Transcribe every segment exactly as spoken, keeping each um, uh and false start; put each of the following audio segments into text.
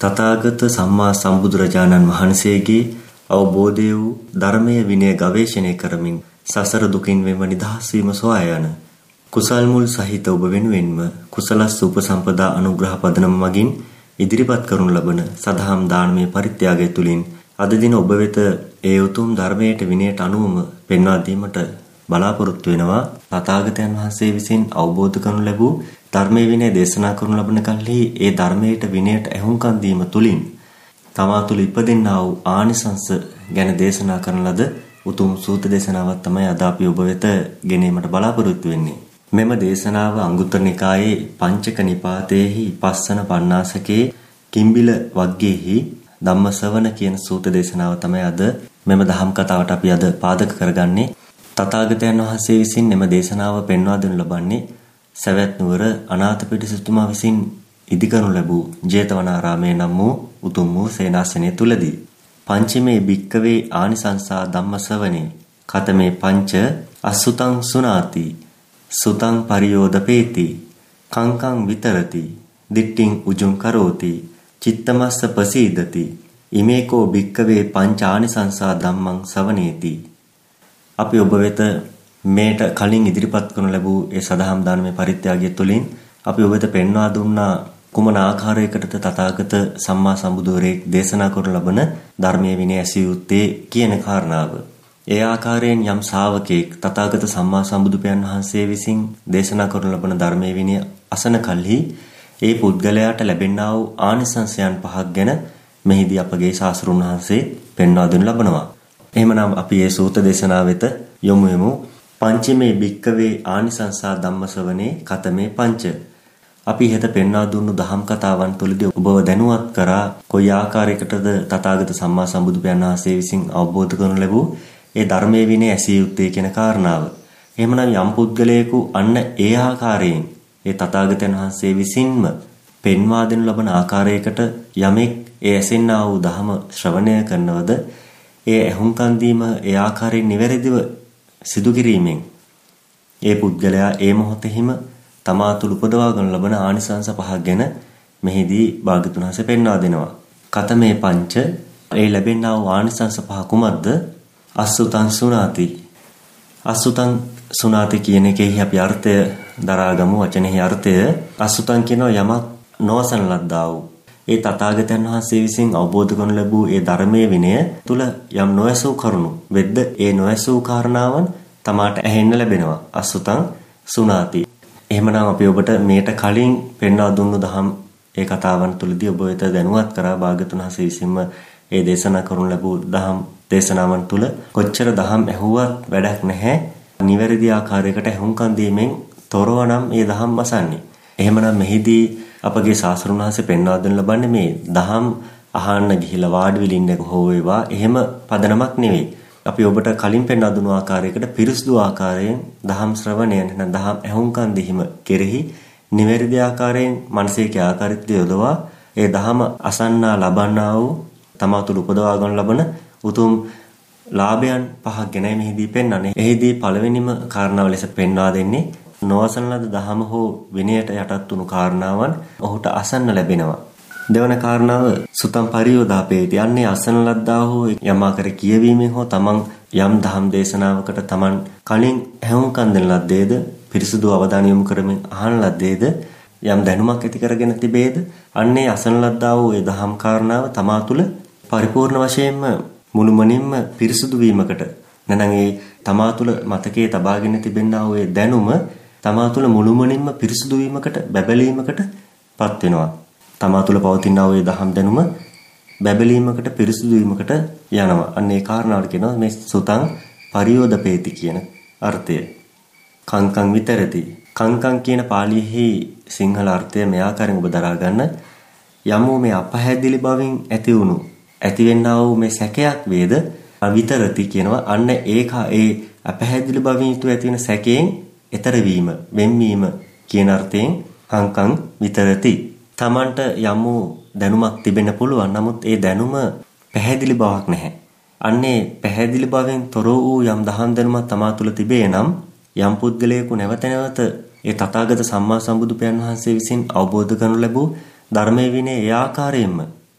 තථාගත සම්මා සම්බුදුරජාණන් වහන්සේගේ අවබෝධය වූ ධර්මයේ විනය ගවේෂණය කරමින් සසර දුකින් වෙම නිදහස් වීම සොයා යන කුසල් මුල් සහිත ඔබ වෙනුවෙන්ම කුසලස් උපසම්පදා අනුග්‍රහ පදනම මගින් ඉදිරිපත් කරනු ලබන සදහම් දානමය පරිත්‍යාගය තුලින් අද දින ඔබ වෙත ඒ උතුම් ධර්මයට විනයට අනුවම පෙන්වා දීමට බලාපොරොත්තු වෙනවා. තථාගතයන් වහන්සේ විසින් අවබෝධ කරනු ලැබූ ධර්මයේ විනය දේශනා කරනු ලබන කල්හි ඒ ධර්මයට විනයට ඇහුම්කන් දීම තුලින් තමා තුළ ඉපදෙන්නා වූ ආනිසංස ගැන දේශනා කරන ලද උතුම් සූත්‍ර දේශනාවක් තමයි අද අපි ඔබ වෙත ගෙනීමට බලාපොරොත්තු වෙන්නේ. මෙම දේශනාව අංගුත්තර නිකායේ පංචක නිපාතයේහි පස්සන පඤ්ඤාසකේ කිම්බිල වග්ගයේහි ධම්මසවන කියන සූත්‍ර දේශනාව තමයි අද මෙම දහම් කතාවට අපි අද පාදක කරගන්නේ. තථාගතයන් වහන්සේ විසින් මෙම දේශනාව පෙන්වා දෙනු ලබන්නේ සවැත් නුවර අනාථපිණ්ඩික සිටුමා විසින් ඉදිකරනු ලැබූ ජේතවනාරාමයේ නම් වූ උතුම් වූ සේනාසනය තුලදී. පංචමේ භික්කවේ ආනිසංසා ධම්මසවනේ කතමේ පංච අසුතං සුනාති සුතං පරියෝදපේති කංකං විතරති දිට්ඨින් උජුං කරෝති චිත්තමස්ස පසීදති ඉමේකෝ භික්කවේ පංච ආනිසංසා ධම්මං සවනේති. අපි ඔබ වෙත මේට කලින් ඉදිරිපත් කරනු ලැබූ ඒ සදහම් දානමය පරිත්‍යාගය තුළින් අපි ඔබ වෙත පෙන්වා දුන්නා කුමන ආකාරයකටද තථාගත සම්මා සම්බුදුවරයෙක් දේශනා කරන ලබන ධර්මයේ විනය ඇසිය යුත්තේ කියන කාරණාව. ඒ ආකාරයෙන් යම් ශ්‍රාවකෙක් තථාගත සම්මා සම්බුදුපයන් වහන්සේ විසින් දේශනා කරන ලබන ධර්මයේ විනය අසන කල්හි ඒ පුද්ගලයාට ලැබෙනා වූ ආනිසංසයන් පහක් ගැන මෙහිදී අපගේ ශාස්ත්‍රඥ වහන්සේ පෙන්වා දෙනු ලබනවා. එහෙමනම් අපි මේ සූත්‍ර දේශනාව වෙත යොමු වෙමු. පංචමේ භික්කවේ ආනිසංසා ධම්මසවනේ කතමේ පංච. අපි හෙත පෙන්වා දුන්නු දහම් කතාවන් තුළදී ඔබව දැනුවත් කරා කොයි ආකාරයකටද තථාගත සම්මා සම්බුදුපයන් වහන්සේ විසින් අවබෝධ කරනු ලැබූ ඒ ධර්මයේ විනය ඇසිය යුත්තේ කියන කාරණාව. එහෙමනම් යම් පුද්ගලයෙකු අන්න ඒ ආකාරයෙන් ඒ තථාගතයන් වහන්සේ විසින්ම පෙන්වා දෙනු ලබන ආකාරයකට යමෙක් ඒ ඇසෙන්නා වූ ධම ශ්‍රවණය කරනවද ඒ ඇහුම්කන් දීම ඒ ආකාරයෙන් නිවැරදිව සිදු කිරීමෙන් ඒ පුද්ගලයා ඒ මොහොතෙහිම තමා තුළ උපදවා ගන්න ලබන ආනිසංස පහක් ගැන මෙහිදී භාග්‍යවතුන් වහන්සේ පෙන්වා දෙනවා. කතමේ පංච ඒ ලැබෙනා වූ ආනිසංස පහ කුමක්ද? අසුතං සුනාති. අසුතං සුනාති කියන එකෙහි අපි අර්ථය දරාගමු. වචනේහි අර්ථය අසුතං කියනවා යමක් නොවසන ලද්දා වූ. ඒ තථාගතයන් වහන්සේ විසින් අවබෝධ කරනු ලැබූ ඒ ධර්මයේ විනය තුල යම් නොඇසූ කරුණු වෙද්ද ඒ නොඇසූ කාරණාවන් තමාට ඇහෙන්න ලැබෙනවා. අසුතං සුනාති. එහෙමනම් අපි ඔබට මේට කලින් පෙන්වා දුන්නු දහම් ඒ කතාවන් තුලදී ඔබ වෙත දැනුවත් කරා භාග්‍යවතුන් වහන්සේ විසින්ම ඒ දේශනා කරනු ලැබූ දහම් දේශනාවන් තුල කොච්චර දහම් ඇහුවත් වැඩක් නැහැ. නිවැරදි ආකාරයකට ඇහුම්කන් දීමෙන් තොරව නම් මේ දහම් අසන්නේ. එහෙමනම් මෙහිදී අපගේ ශාස්ත්‍රඥ වහන්සේ පෙන්වා දෙන්න ලබන්නේ මේ දහම් අහන්න ගිහිලා වාඩි වෙලා ඉන්නක හෝ වේවා එහෙම පදනමක් නෙවෙයි. අපි ඔබට කලින් පෙන්වා දුන්නු ආකාරයකට පිරිසුදු ආකාරයෙන් දහම් ශ්‍රවණය නැත්නම් දහම් ඇහුම්කන් දීම කෙරෙහි නිවැරදි ආකාරයෙන් මානසික ආකාරයට යොදවා ඒ දහම අසන්නා ලබන්නා වූ තමා තුළ උපදවා ගන්න ලබන උතුම් ලාභයන් පහක් ගැනයි මෙහිදී පෙන්වන්නේ. එහිදී පළවෙනිම කාරණාව ලෙස පෙන්වා දෙන්නේ නොවසන ලද දහම හෝ විනයට යටත් වුණු කාරණාවන් ඔහුට අසන්න ලැබෙනවා. දෙවන කාරණාව සුතම් පරියෝදාපේති. යන්නේ අසන ලද්දා හෝ යමාකර කියවීමෙන් හෝ තමන් යම් දහම් දේශනාවකට තමන් කලින් ඇහුම්කන් දෙන ලද්දේද පිරිසුදු අවධානය යොමු කරමින් අහන ලද්දේද යම් දැනුමක් ඇති කරගෙන තිබේද අන්නේ අසන ලද්දා වූ ඒ දහම් කාරණාව තමා තුළ පරිපූර්ණ වශයෙන්ම මුළුමනින්ම පිරිසුදු වීමකට නැත්නම් ඒ තමා තුළ මතකයේ තබාගෙන තිබෙනා වූ ඒ දැනුම තමා තුළ මුළුමනින්ම පිරිසුදු වීමකට බැබලීමකට පත් වෙනවා. තමා තුළ පවතිනා වූ දහම් දැනුම බැබලීමකට පිරිසුදු වීමකට යනවා. අන්න ඒ කාරණාවට කියනවා මේ සුතං පරියෝදපේති කියන අර්ථය. කංකං විතරති. කංකං කියන පාලියෙහි සිංහල අර්ථය මේ ආකාරයෙන් ඔබ දරා ගන්න. යමෝ මේ අපහැදිලි බවින් ඇති වුණු ඇතිවෙනා වූ මේ සැකයක් වේද විතරති කියනවා. අන්න ඒක ඒ අපහැදිලි බවින් යුතු ඇති වෙන සැකයෙන් ඈතර වීම වෙන්වීම කියන අර්ථයෙන් කංකං විතරති. තමන්ට යම් දැනුමක් තිබෙන්න පුළුවන්. නමුත් ඒ දැනුම පැහැදිලි බවක් නැහැ. අන්නේ පැහැදිලි බවෙන් තොර වූ යම් දහම් දැනුමක් තමා තුළ තිබේ නම් යම් පුද්ගලයෙකු නැවත නැවත ඒ තථාගත සම්මා සම්බුදුපයන් වහන්සේ විසින් අවබෝධ කරනු ලැබූ ධර්මයේ විනය ඒ ආකාරයෙන්ම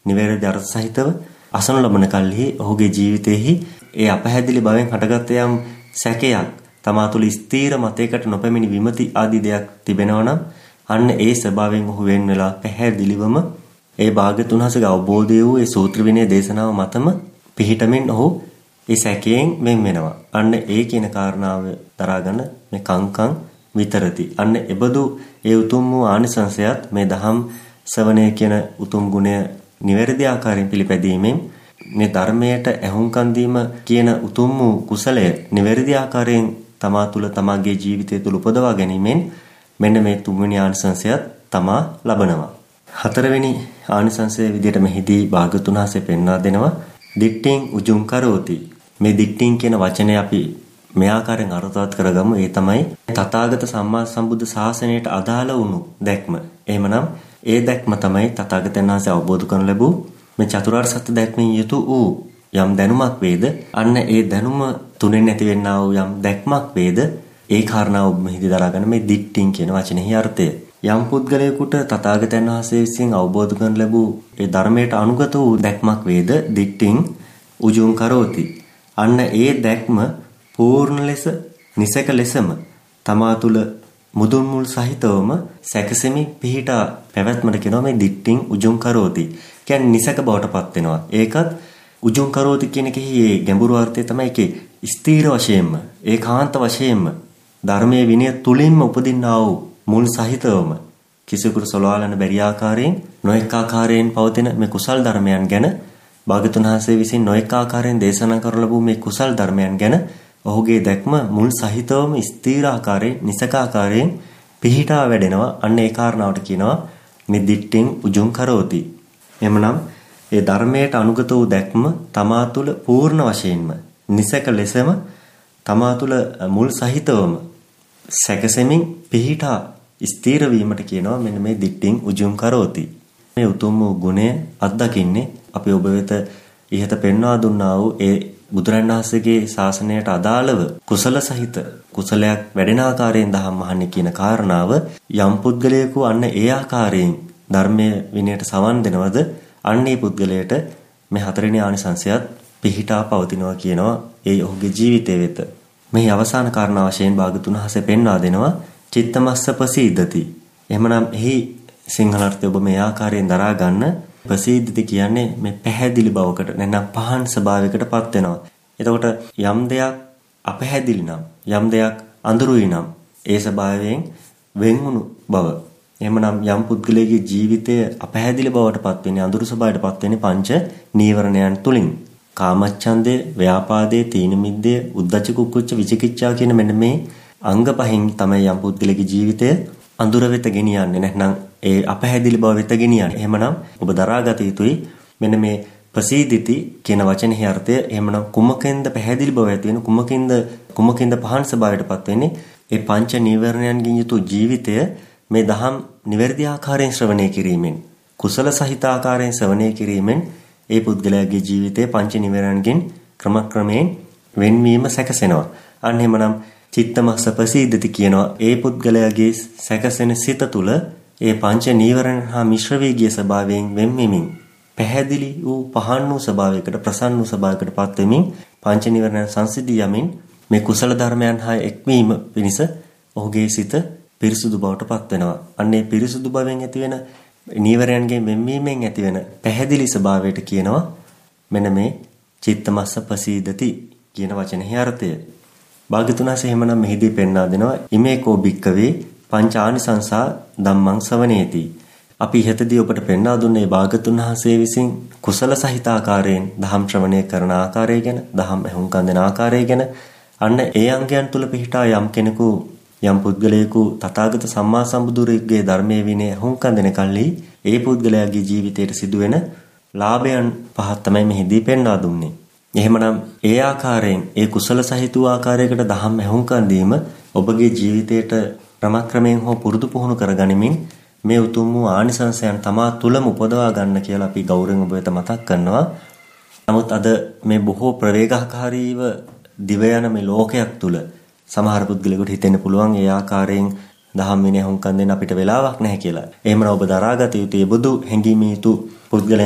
නිවැරදි අර්ථ සහිතව අසනු ලබන කල්හි ඔහුගේ ජීවිතයේහි ඒ අපහැදිලි බවෙන් හටගත් යම් සැකයක් තමා තුළ ස්ථීර මතයකට නොපැමිණි විමති ආදී දෙයක් තිබෙනවා නම් අන්න ඒ ස්වභාවයෙන් ඔහු වෙන් වෙලා පැහැදිලිවම ඒ භාග්‍යතුන් වහන්සේගේ අවබෝධය වූ ඒ සූත්‍ර විනය දේශනාව මතම පිහිටමින් ඔහු ඒ සැකයෙන් වෙන් වෙනවා. අන්න ඒ කියන කාරණාව දරාගෙන මේ කංකං විතරති. අන්න එබඳු ඒ උතුම් වූ ආනිසංසයත් මේ දහම් ශ්‍රවණය කියන උතුම් ගුණය නිවැරදි ආකාරයෙන් පිළිපැදීමෙන් මේ ධර්මයට ඇහුම්කන් දීම කියන උතුම් වූ කුසලය නිවැරදි ආකාරයෙන් තමා තුළ තමාගේ ජීවිතය තුළ උපදවා ගැනීමෙන් මෙන්න මේ තුන්වෙනි ආනිසංසයත් තමා ලබනවා. හතරවෙනි ආනිසංසය විදිහට මෙහිදී භාග්‍යවතුන් වහන්සේ පෙන්වා දෙනවා දිට්ඨින් උජුං කරෝති. මේ දිට්ඨින් කියන වචනේ අපි මේ ආකාරයෙන් අර්ථවත් කරගමු. ඒ තමයි තථාගත සම්මා සම්බුද්ධ ශාසනයට අදාළ වුණු දැක්ම. එහෙමනම් ඒ දැක්ම තමයි තථාගතයන් වහන්සේ අවබෝධ කරන ලැබූ මේ චතුරාර්ය සත්‍ය දැක්මෙන් යුතු වූ යම් දැනුමක් වේද අන්න ඒ දැනුම තුනෙන් ඇතිවෙනා වූ යම් දැක්මක් වේද ඒ කාරණාව මෙහිදී දරාගෙන මේ දිට්ඨින් කියන වචනේහි අර්ථය යම් පුද්ගලයෙකුට තථාගතයන් වහන්සේ විසින් අවබෝධ කරන ලැබූ ඒ ධර්මයට අනුගත වූ දැක්මක් වේද දිට්ඨින් උජුං කරෝති. අන්න ඒ දැක්ම පූර්ණ ලෙස නිසක ලෙසම තමා තුළ මුදුන් මුල් සහිතවම සැකසෙමින් පිහිටා පැවැත්මට කියනවා මේ දිට්ඨින් උජුං කරෝති. කියන්නේ නිසක බවට පත් වෙනවා. ඒකත් උජුං කරෝති කියන එකෙහි ඒ ගැඹුරු අර්ථය තමයි ඒකේ ස්ථීර වශයෙන්ම ඒකාන්ත වශයෙන්ම ධර්මයේ විනය තුලින්ම උපදින්නා වූ මුල් සහිතවම කිසිකුරු සලවාලන බැරි ආකාරයෙන් නොඑක ආකාරයෙන් පවතින මේ කුසල් ධර්මයන් ගැන භාග්‍යවතුන් වහන්සේ විසින් නොඑක ආකාරයෙන් දේශනා කරන ලැබූ මේ කුසල් ධර්මයන් ගැන ඔහුගේ දැක්ම මුල් සහිතවම ස්ථීර ආකාරයෙන් නිසක ආකාරයෙන් පිහිටා වැඩෙනවා. අන්න ඒ කාරණාවට කියනවා මේ දිට්ඨින් උජුං කරෝති. එමනම් ඒ ධර්මයට අනුගත වූ දැක්ම තමා තුළ පූර්ණ වශයෙන්ම නිසක ලෙසම තමා තුළ මුල් සහිතවම සැකසෙමින් පිහිටා ස්ථීර වීමට කියනවා මෙන්න මේ දිට්ඨින් උජුං කරෝති. මේ උතුම් වූ ගුණය අත්දකින්නේ අපි ඔබ වෙත ඉහත පෙන්වා දුන්නා වූ ඒ බුදුරන් වහන්සේගේ ශාසනයට අදාළව කුසල සහිත කුසලයක් වැඩෙන ආකාරයෙන් දහම් අහන්නේ කියන කාරණාව යම් පුද්ගලයෙකු අන්න ඒ ආකාරයෙන් ධර්මයේ විනයට සවන් දෙනවද අන්න ඒ පුද්ගලයාට මේ හතරවෙනි ආනිසංසයත් පිහිටා පවතිනවා කියනවා ඒ ඔහුගේ ජීවිතය වෙත. මේ අවසාන කාරණා වශයෙන් භාග්‍යවතුන් වහන්සේ පෙන්වා දෙනවා චිත්තමස්ස ප්‍රසීදති. එහෙමනම් එහි සිංහල අර්ථය ඔබ මේ ආකාරයෙන් දරා ගන්න. ප්‍රසීදති කියන්නේ මේ පැහැදිලි බවකට නැත්නම් පහන් ස්වභාවයකටපත් වෙනවා. එතකොට යම් දෙයක් අපැහැදිලි නම් යම් දෙයක් අඳුරුයි නම් ඒ ස්වභාවයෙන් වෙන්වුණු බව. එහෙමනම් යම් පුද්ගලයාගේ ජීවිතය අපැහැදිලි බවටපත් වෙන්නේ අඳුරු ස්වභාවයටපත් වෙන්නේ පංච නීවරණයන් තුලින්. කාමච්ඡන්දේ, ව්‍යාපාදේ, තීන මිද්දේ, උද්ධච්ච කුක්කුච්ච විචිකිච්ඡා කියන මෙන්න මේ අංග පහෙන් තමයි යම් පුද්ගලයාගේ ජීවිතය අඳුර වෙත ගෙනියන්නේ. නැත්නම් ඒ අපැහැදිලි බව වෙත ගෙනියන්නේ. එහෙමනම් ඔබ දරාගත යුතුයි මෙන්න මේ ප්‍රසීදිති කියන වචනේ අර්ථය. එහෙමනම් කුමකින්ද පැහැදිලි බව ඇති වෙන කුමකින්ද කුමකින්ද පහන් ස්වභාවයටපත් වෙන්නේ ඒ පංච නීවරණයන්ගෙන් යුතු ජීවිතය මේ දහම් නිවැරදි ආකාරයෙන් ශ්‍රවණය කිරීමෙන් කුසල සහිත ආකාරයෙන් ශ්‍රවණය කිරීමෙන් ඒ පුද්ගලයාගේ ජීවිතයේ පංච නීවරණයන්ගෙන් ක්‍රමක්‍රමයෙන් වෙන්වීම සැකසෙනවා. අන්න එහෙමනම් චිත්තමස්ස ප්‍රසීදති කියනවා ඒ පුද්ගලයාගේ සැකසෙන සිත තුළ ඒ පංච නීවරණ හා මිශ්‍ර වී ගිය ස්වභාවයෙන් වෙන්වීමෙන් පැහැදිලි වූ පහන් වූ ස්වභාවයකට ප්‍රසන්න වූ ස්වභාවයකට පත් වෙමින් පංච නීවරණ සංසිද්ධිය යමින් මේ කුසල ධර්මයන් හා එක්වීම පිණිස ඔහුගේ සිත පිරිසුදු බවට පත් වෙනවා. අන්නේ පිරිසුදු බවෙන් ඇතිවෙන නීවරයන්ගෙන් වෙන්වීමෙන් ඇතිවෙන පැහැදිලි ස්වභාවයට කියනවා මෙන්න මේ චිත්තමස්ස ප්‍රසීදති කියන වචනේ අර්ථය. භාග්‍යවතුන් වහන්සේ එහෙමනම් මෙහිදී පෙන්වා දෙනවා ඉමේකෝ භික්කවේ පංචානිසංසා ධම්මං සවනේති. අපි ඉහතදී ඔබට පෙන්වා දුන්නේ භාග්‍යවතුන් වහන්සේ විසින් කුසල සහිත ආකාරයෙන් දහම් ශ්‍රවණය කරන ආකාරය ගැන, දහම් ඇහුම්කන් දෙන ආකාරය ගැන. අන්න ඒ අංගයන් තුල පිහිටා යම් කෙනෙකු යම් පුද්ගලයෙකු තථාගත සම්මා සම්බුදුරෙක්ගේ ධර්මයේ විනය හුම්කන් දෙන කල්හි ඒ පුද්ගලයාගේ ජීවිතයට සිදුවෙන ලාභයන් පහක් තමයි මෙහිදී පෙන්වා දුන්නේ. එහෙමනම් ඒ ආකාරයෙන් ඒ කුසල සහිත වූ ආකාරයකට දහම් හුම්කන් දීම ඔබගේ ජීවිතයට ක්‍රමක්‍රමයෙන් හෝ පුරුදු පුහුණු කරගනිමින් මේ උතුම් වූ ආනිසංසයන් තමා තුලම උපදවා ගන්න කියලා අපි ගෞරවයෙන් ඔබ වෙත මතක් කරනවා. නමුත් අද මේ බොහෝ ප්‍රවේගකාරීව දිව යන මේ ලෝකයක් තුල සමහර පුද්ගලයෙකුට හිතෙන්න පුළුවන් ඒ ආකාරයෙන් දහම් විනය හුම්කන් දෙන්න අපිට වෙලාවක් නැහැ කියලා. එහෙමනම් ඔබ දරාගත යුතු ඒ බුදු හැඟීමේ යුතු පුද්ගලයන්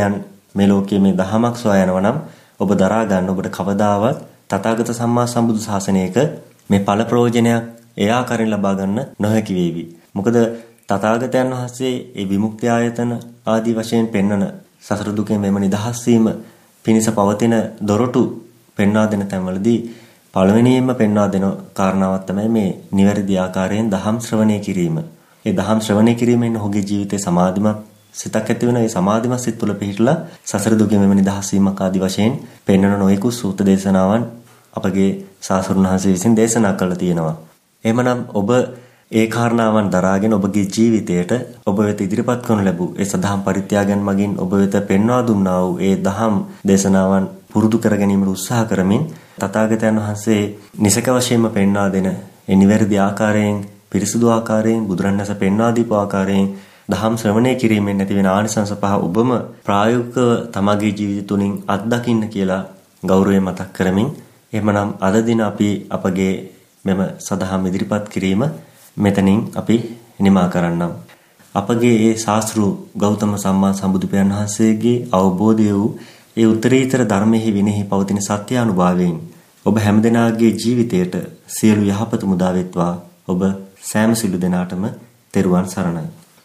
මේ ලෝකයේ මේ දහමක් සොයා යනවා නම් ඔබ දරා ගන්න ඔබට කවදාවත් තථාගත සම්මා සම්බුදු ශාසනයක මේ ඵල ප්‍රයෝජනයක් ඒ ආකාරයෙන් ලබා ගන්න නොහැකි වේවි. මොකද තථාගතයන් වහන්සේ ඒ විමුක්ති ආයතන ආදී වශයෙන් පෙන්වන සසර දුකෙන් මෙම නිදහස් වීම පිණිස පවතින දොරටු පෙන්වා දෙන තැන්වලදී පළවෙනියෙන්ම පෙන්වා දෙන කාරණාවක් තමයි මේ නිවැරදි ආකාරයෙන් දහම් ශ්‍රවණය කිරීම. ඒ දහම් ශ්‍රවණය කිරීමෙන් ඔහුගේ ජීවිතේ සමාධිමත් සිතක් ඇති වෙන ඒ සමාධිමත් සිත තුළ පිහිටලා සසර දුකෙන් මෙම නිදහස් වීමක් ආදී වශයෙන් පෙන්වන නොයෙකුත් සූත්‍ර දේශනාවන් අපගේ ශාස්ත්‍රඥ වහන්සේ විසින් දේශනා කළා තියෙනවා. එහෙමනම් ඔබ ඒ කාරණාවන් දරාගෙන ඔබගේ ජීවිතයට ඔබ වෙත ඉදිරිපත් කරනු ලැබූ ඒ සදහම් පරිත්‍යාගයන් මගින් ඔබ වෙත පෙන්වා දුන්නා වූ ඒ දහම් දේශනාවන් පුරුදු කර ගැනීමට උත්සාහ කරමින් තථාගතයන් වහන්සේ නිසක වශයෙන්ම පෙන්වා දෙන ඒ නිවැරදි ආකාරයෙන් පිරිසුදු ආකාරයෙන් බුදුරණවහන්සේ පෙන්වා දීපු ආකාරයෙන් දහම් ශ්‍රවණය කිරීමෙන් නැති වෙන ආනිසංස පහ ඔබම ප්‍රායෝගිකව තමගේ ජීවිත තුළින් අත්දකින්න කියලා ගෞරවයෙන් මතක් කරමින් එහෙමනම් අද දින අපි අපගේ මෙම සදහම් ඉදිරිපත් කිරීම මෙතනින් අපි නිමා කරන්නම්. අපගේ ඒ ශාස්ත්‍රු ගෞතම සම්මා සම්බුදුපියන් වහන්සේගේ අවබෝධය වූ ඒ උත්තරීතර ධර්මෙහි විනෙහි පවතින සත්‍ය අනුභවයෙන් ඔබ හැමදෙනාගේ ජීවිතයට සියලු යහපත මුදා වෙත්වා. ඔබ සෑම සිළු දෙනාටම තෙරුවන් සරණයි.